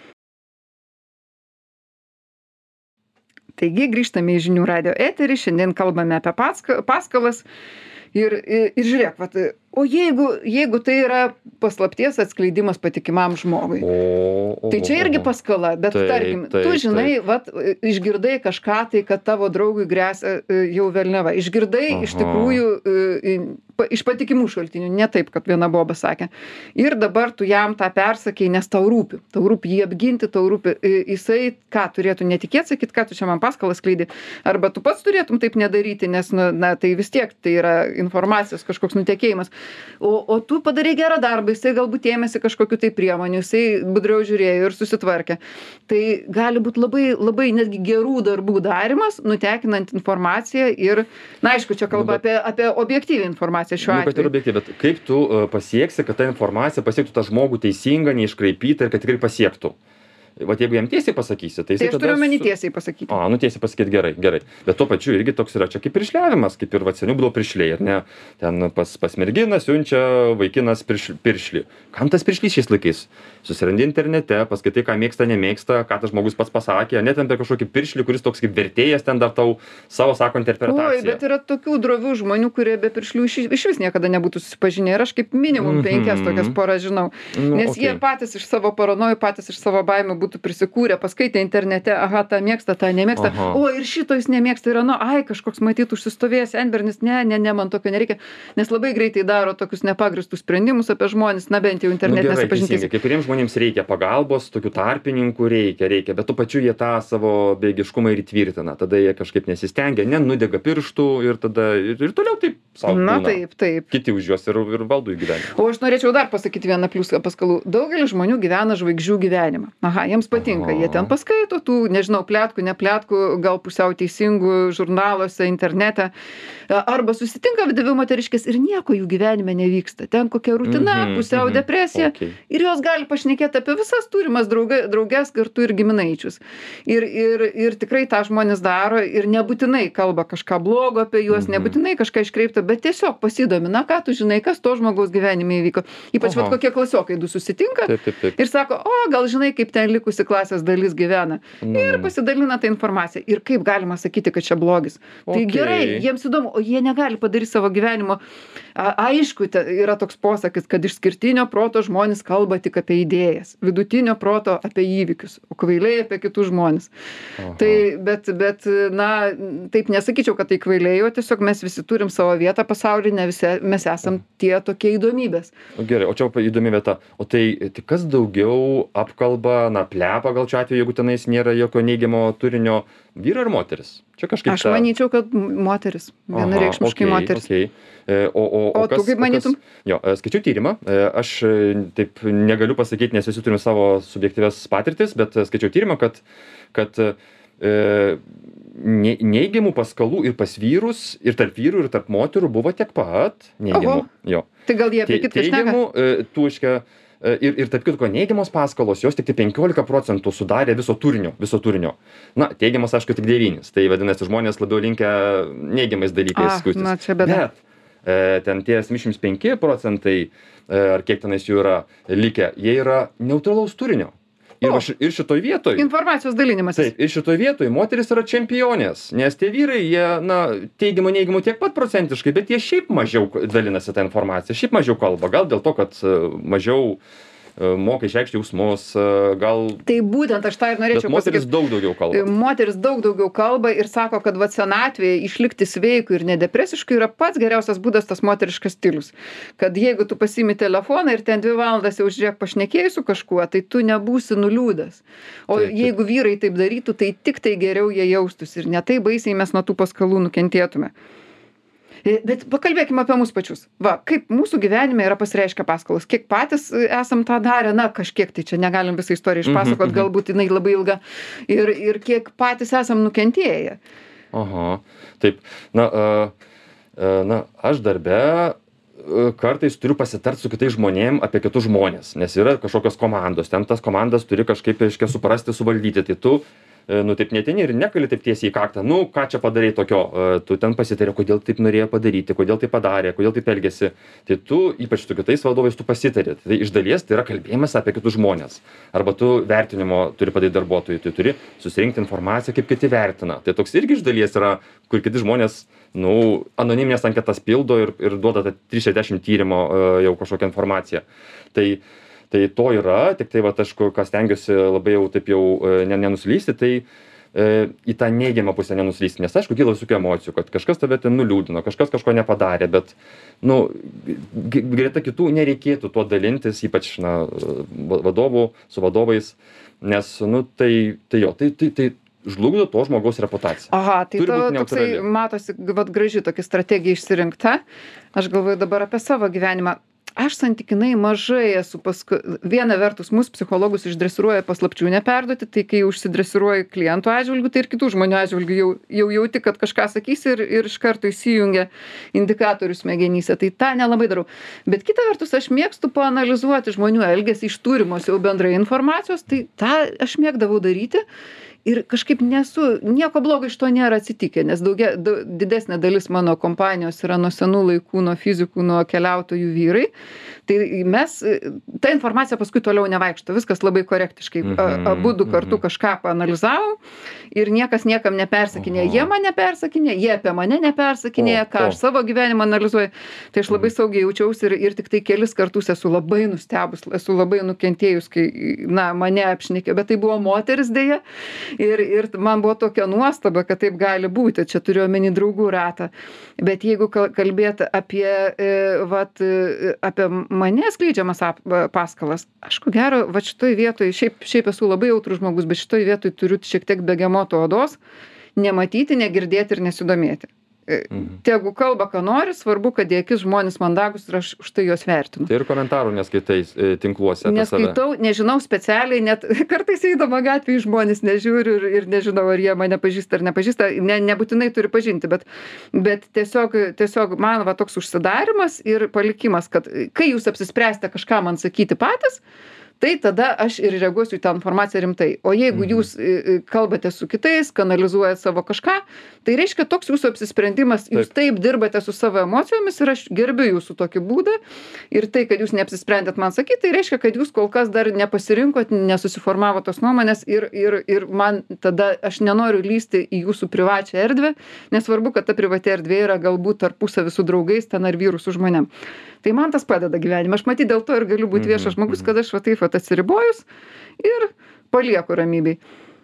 Taigi, grįžtame į Žinių radijo eterį, šiandien kalbame apie paskalas. Ir žiūrėk, o jeigu tai yra paslapties atskleidimas patikimam žmogui, tai čia irgi paskala, bet tarkim, tu žinai, išgirdai kažką tai, kad tavo draugui gresia jau velniava, išgirdai iš tikrųjų iš patikimų šaltinių, ne taip, kad viena boba sakė. Ir dabar tu jam tą persakei, nes tau rūpi jį apginti, tau rūpi, jisai ką turėtų netikėti, sakyt, ką tu čia man paskalas skleidi, arba tu pats turėtum taip nedaryti, nes, tai vis tiek tai yra informacijos kažkoks nutekėjimas. O tu padarai gerą darbą, jisai galbūt ėmėsi kažkokiu tai priemonių, jisai budriau žiūrėjo ir susitvarkė. Tai gali būti labai, labai netgi gerų darbų darimas, nutekinant informaciją ir, aišku, čia kalba apie objektyvią informaciją šiuo atveju. Kad ir objektyviai, bet kaip tu pasieksi, kad ta informacija pasiektų tą žmogų teisingą, neiškraipytą ir kad tikrai pasiektų? Vat jeigu jam tiesiai pasakysi, tai aš turiu omeny tiesiai pasakyti. Tiesiai pasakyti gerai. Bet tuo pačiu irgi toks yra čia kaip piršliavimas, kaip ir seniau būdavo piršliai, ar ne? Ten pas merginą siunčia vaikinas piršlį. Kam tas piršlys šiais laikais? Susirandi internete, paskaitai, ką mėgsta, nemėgsta, ką tas žmogus pats pasakė, net ten per kažkokį piršlį, kuris toks kaip vertėjas, ten dar tau savo sako interpretaciją. Bet yra tokių drovių žmonių, kurie be piršlių išvis niekada nebūtų susipažinę. Ir aš kaip minimum 5 tokias poras žinau. Nes jie patys iš savo paranojų, patys iš savo baimių būtų prisikūrę, paskaitę internete, tą mėgsta, tą nemėgsta. Ir šito jis nemėgsta, yra, kažkoks matyt užsistovėjęs Enbernis, ne, man tokio nereikia. Nes labai greitai daro tokius nepagristus sprendimus apie žmonės, bent jau internete nesipažintis. Kai kuriems žmonėms reikia pagalbos, tokių tarpininkų reikia, bet tuo pačiu jie tą savo bejėgiškumą ir įtvirtina. Tada jie kažkaip nesistengia, nenudega pirštų ir tada ir toliau taip sau būna. Taip. Kiti už juos ir valdo jų gyvenimą. O aš norėčiau dar pasakyti vieną pliusą paskalų. Daugelis žmonių gyvena žvaigždžių gyvenimą. Jiems patinka, jie ten paskaito tų, nežinau, nepletkų, gal pusiau teisingų žurnaluose, internete. Arba susitinka dvi moteriškės ir nieko jų gyvenime nevyksta. Ten kokia rutina, pusiau depresija. Ir jos gali pašnekėti apie visas turimas drauges kartu ir giminaičius. Ir tikrai tą žmonės daro ir nebūtinai kalba kažką blogo apie juos, nebūtinai kažką iškreipta, bet tiesiog pasidomi, ką tu žinai, kas to žmogaus gyvenime įvyko. Ypač kokie klasiokai du susitinka ir sako, gal žinai, kaip ten likusi klasės dalis gyvena. Ir pasidalina tą informaciją. Ir kaip galima sakyti, kad čia blogis. Tai gerai, jiems įdomu, o jie negali padaryti savo gyvenimo. Aišku, yra toks posakis, kad iš skirtinio proto žmonės kalba tik apie idėjas, vidutinio proto apie įvykius, o kvailiai apie kitus žmonės. Tai, bet, taip nesakyčiau, kad tai kvailiai, o tiesiog mes visi turim savo vietą pasaulyje, mes esam tie tokie įdomybės. Gerai, o čia įdomi vieta. O tai kas daugiau apkalba, plepa gal čia atveju, jeigu tenais nėra jokio neigiamo turinio, vyrai ar moteris? Čia kažkaip aš manyčiau, kad moteris, vienareikšmiškai moteris. O tu kaip manytum? Skaičiau tyrimą, aš taip negaliu pasakyti, nes visi turim savo subjektyvias patirtis, bet skaičiau tyrimą, kad neigiamų paskalų ir pas vyrus, ir tarp vyrų, ir tarp moterų buvo tiek pat neigiamų. Tai gal jie apie kitką šneka? Ir tarp kitko neigiamos paskalos, jos tik 15% sudarė viso turinio. Teigiamas, aišku, tik 9. Tai vadinasi, žmonės labiau linkę neigiamais dalykais skųstis. Bet ten tie 75%, ar kiek tenais jų yra likę, jie yra neutralaus turinio. Ir šitoj vietoj. Informacijos dalinimas. Taip, ir šitoj vietoj moteris yra čempionės, nes tie vyrai, jie, teigiamų, neigiamų tiek pat procentiškai, bet jie šiaip mažiau dalinasi tą informaciją, šiaip mažiau kalba. Gal dėl to, kad mažiau moka išreikšti jausmus, gal... Tai būtent aš tą ir norėčiau Bet moteris pasakyt. daug daugiau kalba. Moteris daug daugiau kalba ir sako, kad vat senatvėje išlikti sveiku ir nedepresišku yra pats geriausias būdas tas moteriškas stilius. Kad jeigu tu pasiimi telefoną ir ten 2 valandas jau žiūrėk pašnekėjai su kažkuo, tai tu nebūsi nuliūdęs. O Taip. jeigu vyrai taip darytų, tai tik tai geriau jie jaustųsi ir ne tai baisiai mes nuo tų paskalų nukentėtume. Bet pakalbėkime apie mus pačius. Va, kaip mūsų gyvenime yra pasireiškę paskalos. Kiek patys esam tą darę, na, kažkiek, tai čia negalim visą istoriją išpasakot, galbūt jinai labai ilga. Ir kiek patys esam nukentėję. Aha, taip. Na, aš darbe kartais turiu pasitart su kitais žmonėm apie kitus žmonės, nes yra kažkokios komandos, ten tas komandas turi kažkaip, reiškia, suprasti, suvaldyti. Tai tu taip neteini ir nekali taip tiesiai į kaktą, ką čia padarei tokio, tu ten pasitari, kodėl taip norėjo padaryti, kodėl taip padarė, kodėl taip elgėsi. Tai tu, ypač su kitais vadovais, tu pasitari. Tai iš dalies tai yra kalbėjimas apie kitus žmonės. Arba tu vertinimo turi padaryti darbuotojui, tai turi susirinkti informaciją, kaip kiti vertina. Tai toks irgi iš dalies yra, kur kiti žmonės, anoniminės anketas pildo ir duoda 360 tyrimo jau kažkokią informaciją. Tai to yra, tik tai aš ką stengiuosi labai jau taip jau nenuslysti, tai į tą neigiamą pusę nenuslysti, nes aišku, kyla visokių emocijų, kad kažkas tave ten nuliūdino, kažkas kažko nepadarė, bet, greta kitų nereikėtų tuo dalintis, ypač, vadovų, su vadovais, nes, tai žlugdo to žmogaus reputaciją. Aha, tai Turi būt toksai neutrali. matosi, graži tokia strategija išsirinkta. Aš galvoju dabar apie savo gyvenimą. Aš santykinai mažai esu viena vertus mus psichologus išdresiruoja paslapčių neperduoti, tai kai užsidresiruoji klientų atžvilgiu, tai ir kitų žmonių atžvilgiu jau jauti, kad kažką sakysi ir iš karto įsijungia indikatorius smegenyse. Tai tą nelabai darau. Bet kita vertus, aš mėgstu paanalizuoti žmonių elgesį iš turimos jau bendrai informacijos, tai tą aš mėgdavau daryti. Ir kažkaip nieko blogo iš to nėra atsitikę, nes didesnė dalis mano kompanijos yra nuo senų laikų, nuo fizikų, nuo keliautojų vyrai. Tai ta informacija paskui toliau nevaikšto, viskas labai korektiškai. Abudu kartu kažką paanalizavom ir niekas niekam nepersakinė. Jie man nepersakinė, jie apie mane nepersakinė, ką aš savo gyvenimą analizuoju. Tai aš labai saugiai jaučiausi ir tik tai kelis kartus esu labai nustebus, esu labai nukentėjus, kai mane apšnekė, bet tai buvo moteris dėja. Ir man buvo tokia nuostaba, kad taip gali būti. Čia turiu omeny draugų ratą. Bet jeigu kalbėti apie mane skleidžiamas paskalas, aš ko gero, šitoj vietoj, šiaip esu labai jautrus žmogus, bet šitoj vietoj turiu šiek tiek begemoto odos, nematyti, negirdėti ir nesidomėti. Tegu kalba, ką nori, svarbu, kad į akis žmonės mandagus ir aš už tai juos vertinu. Tai ir komentarų neskaitai tinkluose apie save. Neskaitau, nežinau specialiai, net kartais eidama gatvėje žmonės nežiūriu ir nežinau, ar jie mane pažįsta ar nepažįsta, nebūtinai turi pažinti, bet tiesiog man toks užsidarimas ir palikimas, kad kai jūs apsispręsite kažką man sakyti patys, tai tada aš ir reaguosiu į tą informaciją rimtai. O jeigu jūs kalbate su kitais, kanalizuojate savo kažką, tai reiškia toks jūsų apsisprendimas, jūs taip dirbate su savo emocijomis ir aš gerbiu jūsų tokį būdą. Ir tai, kad jūs neapsisprendėt man sakyti, tai reiškia, kad jūs kol kas dar nepasirinkot, nesusiformavo tos nuomonės ir man tada aš nenoriu lysti į jūsų privačią erdvę, nesvarbu, kad ta privati erdvė yra galbūt tarpusavy su draugais ten ar vyrų su žmonėm. Tai man tas padeda gyvenime. Aš matyt dėl to ir galiu būti viešas žmogus, kad aš taip atsiribojus ir palieku ramybėj.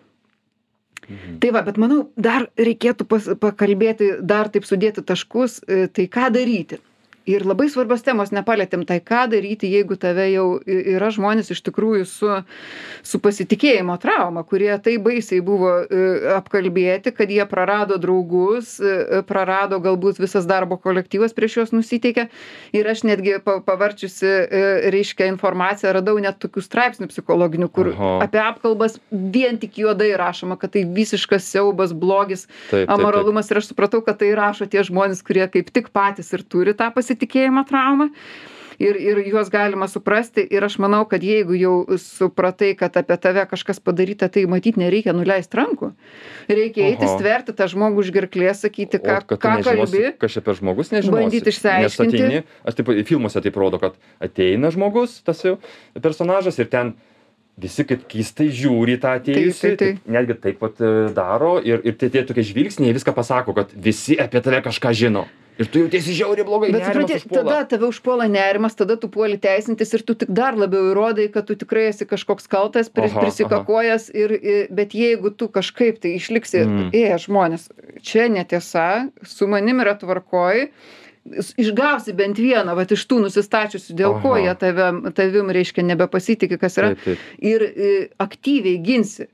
Tai bet manau, dar reikėtų pakalbėti, dar taip sudėti taškus, tai ką daryti. Ir labai svarbios temos nepalietėm, tai ką daryti, jeigu tave jau yra žmonės iš tikrųjų su pasitikėjimo trauma, kurie tai baisiai buvo apkalbėti, kad jie prarado draugus, prarado galbūt visas darbo kolektyvas prieš juos nusiteikė. Ir aš netgi pavarčiusi, reiškia, informaciją, radau net tokių straipsnių psichologinių, kur apie apkalbas vien tik juodai rašoma, kad tai visiškas siaubas, blogis, amoralumas. Ir aš supratau, kad tai rašo tie žmonės, kurie kaip tik patys ir turi tą pasitikėjimo traumą ir juos galima suprasti ir aš manau, kad jeigu jau supratai, kad apie tave kažkas padaryta, tai matyt nereikia nuleisti rankų. Reikia eiti, stverti tą žmogų už gerklės, sakyti, ką kalbi. Kas čia per žmogus, nežinosi. Bandyti išsiaiškinti. Nes aš taip, filmuose taip rodo, kad ateina žmogus, tas jau personažas ir ten visi kaip keistai žiūri tą atėjusį, netgi taip pat daro ir tie tokie žvilgsniai viską pasako, kad visi apie tave kažką žino. Ir tu jautiesi žiauriai blogai, Bet supranti, tada tave užpuola nerimas, tada tu puoli teisintis ir tu tik dar labiau įrodai, kad tu tikrai esi kažkoks kaltas, prisikakojęs, bet jeigu tu kažkaip tai išliksi, žmonės, čia netiesa, su manim yra tvarkoj, išgausi bent vieną, vat iš tų nusistačiusių, dėl ko jie tavim, reiškia, nebepasitikė, kas yra, ir aktyviai ginsi.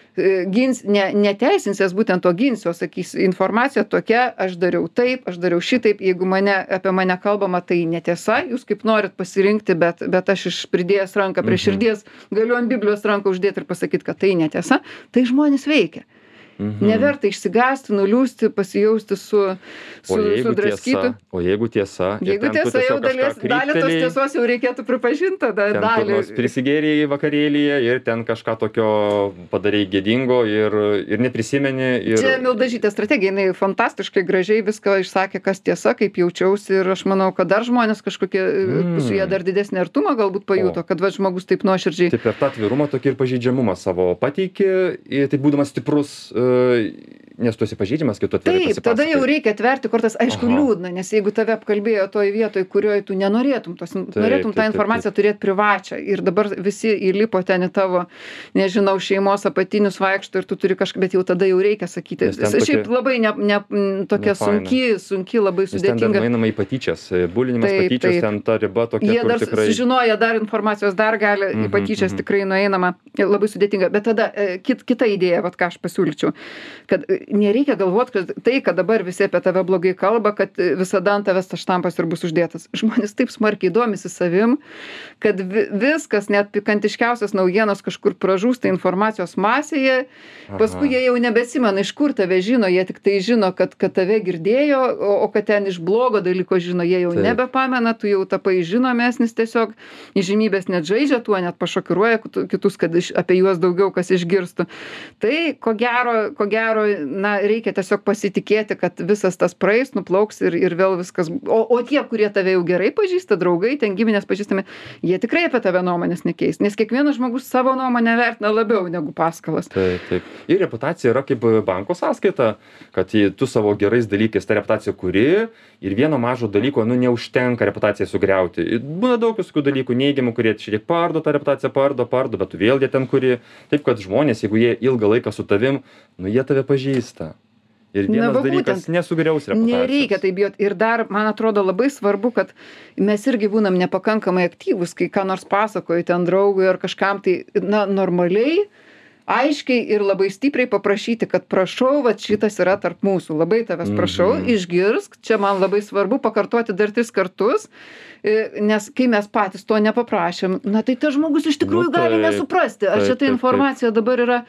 Neteisinsies būtent to ginsi, o sakys, informacija tokia, aš dariau taip, aš dariau šitaip, jeigu apie mane kalbama, tai netiesa, jūs kaip norit pasirinkti, bet aš pridėjęs ranką prie širdies, galiu ant Biblijos ranką uždėti ir pasakyti, kad tai netiesa, tai žmonės veikia. Neverta išsigąsti, nuliūsti, pasijausti sudraskytų. O jeigu tiesa, jau dalį tos tiesos jau reikėtų pripažinti tada dalį. Prisigėrėjai vakarėlyje ir ten kažką tokio padarei gėdingo ir neprisimeni. Čia Mildažytė strategija, jinai fantastiškai gražiai viską išsakė, kas tiesa, kaip jaučiausi, ir aš manau, kad dar žmonės kažkokie su jie dar didesnį artumą galbūt pajuto, kad žmogus taip nuoširdžiai. Taip, per tą atvirumą tokį ir pažeidžiamumą savo pateikė, tai būdamas stiprus, nes tu esi pažeidžiamas, kai tu atvirai pasipasakojai. Taip, tada jau reikia atverti, kortas, aišku, liūdna, nes jeigu tave apkalbėjo toj vietoj, kurioje tu nenorėtum, norėtum tą informaciją turėti privačią, ir dabar visi įlipo ten į tavo, nežinau, šeimos apatinius vaikšto ir tu turi kažką, bet jau tada jau reikia sakyti. Šiaip labai tokia sunki, labai sudėtinga. Ten dar nueinama į patyčias, bulinimas, patyčias, ten ta riba tokia, kur tikrai. Jie dar sužinoja dar informacijos, dar gali į patyčias tikrai nueinama, labai sudėtinga. Bet tada kita idėja, ką aš pasiūlyčiau, kad nereikia galvoti, kad tai, kad dabar visi apie tave blogai kalba, kad visada ant tavęs tas štampas ir bus uždėtas. Žmonės taip smarkiai domisi savim, kad viskas, net pikantiškiausias naujienos kažkur pražūsta informacijos masėje, paskui jie jau nebesimena, iš kur tave žino, jie tik tai žino, kad tave girdėjo, o kad ten iš blogo dalyko žino, jie jau nebepamena, tu jau tapai žinomesnis tiesiog, įžymybės net žaidžia tuo, net pašokiruoja kitus, kad apie juos daugiau kas išgirstų. Tai ko gero, reikia tiesiog pasitikėti, kad visas tas praeis, nuplauks ir vėl viskas. O tie, kurie tave jau gerai pažįsta, draugai, ten giminės pažįstami, jie tikrai apie tave nuomonės nekeis, nes kiekvienas žmogus savo nuomonę vertina labiau negu paskalas. Taip. Ir reputacija yra kaip banko sąskaita, kad tu savo gerais dalykais tą reputaciją kuri ir vieno mažo dalyko, neužtenka reputaciją sugriauti. Būna daug visokių dalykų neigiamų, kurie šiek tiek pardo tą reputaciją, pardo, bet tu vėl jie ten kuri. Taip, kad žmonės, jeigu jie ilgą laiką su tavim, jie tave pažįsta. Ir vienas dalykas nesugriaus reputacijos. Nereikia tai bijoti. Ir dar, man atrodo, labai svarbu, kad mes irgi būnam nepakankamai aktyvus, kai ką nors pasakoji ten draugui ar kažkam, tai, normaliai, aiškiai ir labai stipriai paprašyti, kad prašau, šitas yra tarp mūsų, labai tavęs prašau, išgirsk, čia man labai svarbu pakartoti dar 3 kartus, nes kai mes patys to nepaprašėm, tai tas žmogus iš tikrųjų gali nesuprasti, ar čia ta informacija dabar yra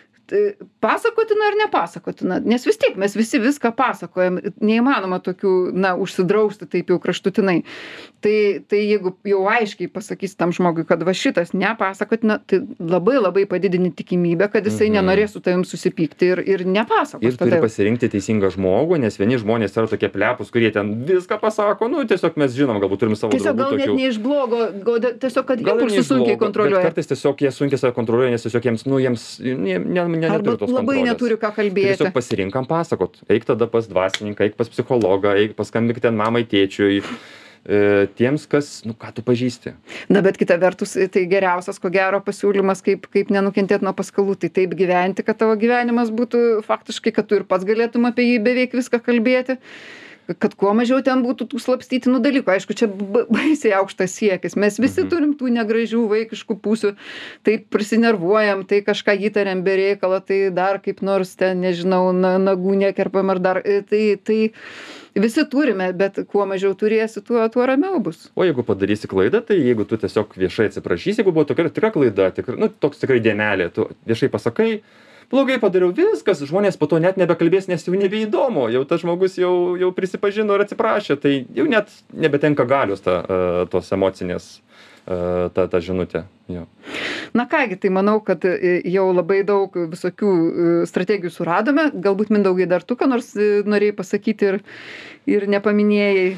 pasakotina ar nepasakotina, nes vis tiek mes visi viską pasakojam, neįmanoma tokių, užsidrausti taip jau kraštutinai. Tai jeigu jau aiškiai pasakys tam žmogui, kad šitas nepasakotina, tai labai padidini tikimybę, kad jisai nenorės su tavim susipykti ir nepasakos. Ir turi pasirinkti teisingą žmogų, nes vieni žmonės yra tokie plepus, kurie ten viską pasako, tiesiog mes žinom, galbūt turim savo draugų tokių. Tiesiog gal net ne iš blogo, tiesiog, kad impulsus sunkiai kontroliuoja. Bet kartais tiesiog jie sunkiai save kontroliuoja, nes tiesiog jiems arba labai neturi ką kalbėti. Tiesiog pasirinkam pasakot. Eik tada pas dvasininką, eik pas psichologą, eik paskambink ten mamai, tėčiui, tiems, kas, ką tu pažįsti. Bet kita vertus, tai geriausias, ko gero, pasiūlymas, kaip nenukentėti nuo paskolų, tai taip gyventi, kad tavo gyvenimas būtų faktiškai, kad tu ir pats galėtum apie jį beveik viską kalbėti. Kad kuo mažiau ten būtų tų slapstytinų dalykų. Aišku, čia baisiai aukštas siekis. Mes visi turim tų negražių vaikiškų pusių, tai prisinervuojam, tai kažką įtariam be reikalo, tai dar kaip nors ten, nežinau, nagų nekerpam ar dar. Tai visi turime, bet kuo mažiau turėsi, tuo ramiau bus. O jeigu padarysi klaidą, tai jeigu tu tiesiog viešai atsiprašysi, jeigu buvo tokia tikra klaida, toks tikrai dėmelė, tu viešai pasakai, blogai padariau, viskas, žmonės po to net nebekalbės, nes jau nebeįdomu, jau tas žmogus jau prisipažino ir atsiprašė, tai jau net nebetenka galios tos emocinės ta žinutė. Jo. Kągi, tai manau, kad jau labai daug visokių strategijų suradome, galbūt Mindaugai dar tu, ką nors norėjai pasakyti ir nepaminėjai.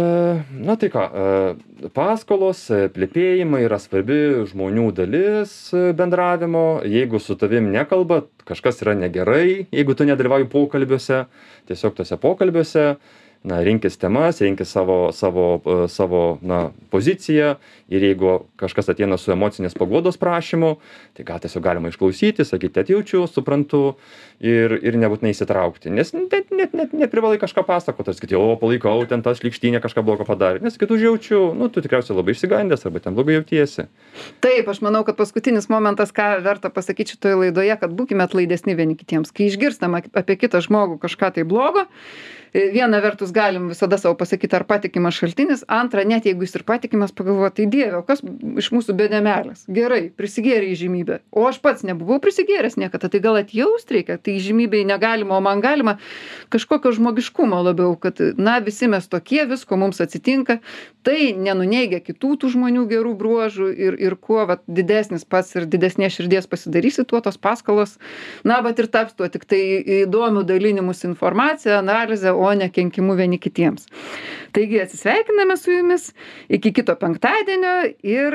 Tai ką, paskolos, plepėjimai yra svarbi žmonių dalis bendravimo. Jeigu su tavim nekalba, kažkas yra negerai, jeigu tu nedalyvauji pokalbiuose, tiesiog tose pokalbiuose rinkis temas, rinkis savo poziciją ir jeigu kažkas ateina su emocinės paguodos prašymu, tai gal tiesiog galima išklausyti, sakyti, atjaučiu, suprantu ir nebūtinai įsitraukti. Nes net neprivalai kažką pasakoti, sakyti, o palaikau, ten tas šlykštynė kažką blogo padarė. Nes kitų užjaučiu, tu tikriausiai labai išsigandęs arba ten blogai jautiesi. Taip, aš manau, kad paskutinis momentas, ką verta pasakyti šitoje laidoje, kad būkime atlaidesni vieni kitiems. Kai išgirstam apie kitą žmogų kažką tai blogo, viena vertus galim visada savo pasakyti, ar patikimas šaltinis, antra, net jeigu jis ir patikimas, pagalvoti, tai Dieve, o kas iš mūsų be dėmelės? Gerai, prisigėrė įžymybę. O aš pats nebuvau prisigėręs niekada, tai gal atjaust reikia, tai įžymybei negalima, o man galima kažkokio žmogiškumo labiau, kad, visi mes tokie, visko mums atsitinka, tai nenuneigia kitų tų žmonių gerų bruožų ir kuo didesnis pats ir didesnės širdies pasidarysi, tuo tos paskalos, ir taps tuo tik tai įdomių dalinimus informaciją, analizę, o ne kenkimu vieni kitiems. Taigi atsisveikiname su jumis iki kito penktadienio ir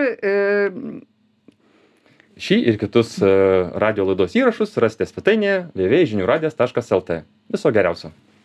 šį ir kitus radio laidos įrašus rasite svetainėje www.žiniųradijas.lt. Viso geriausio.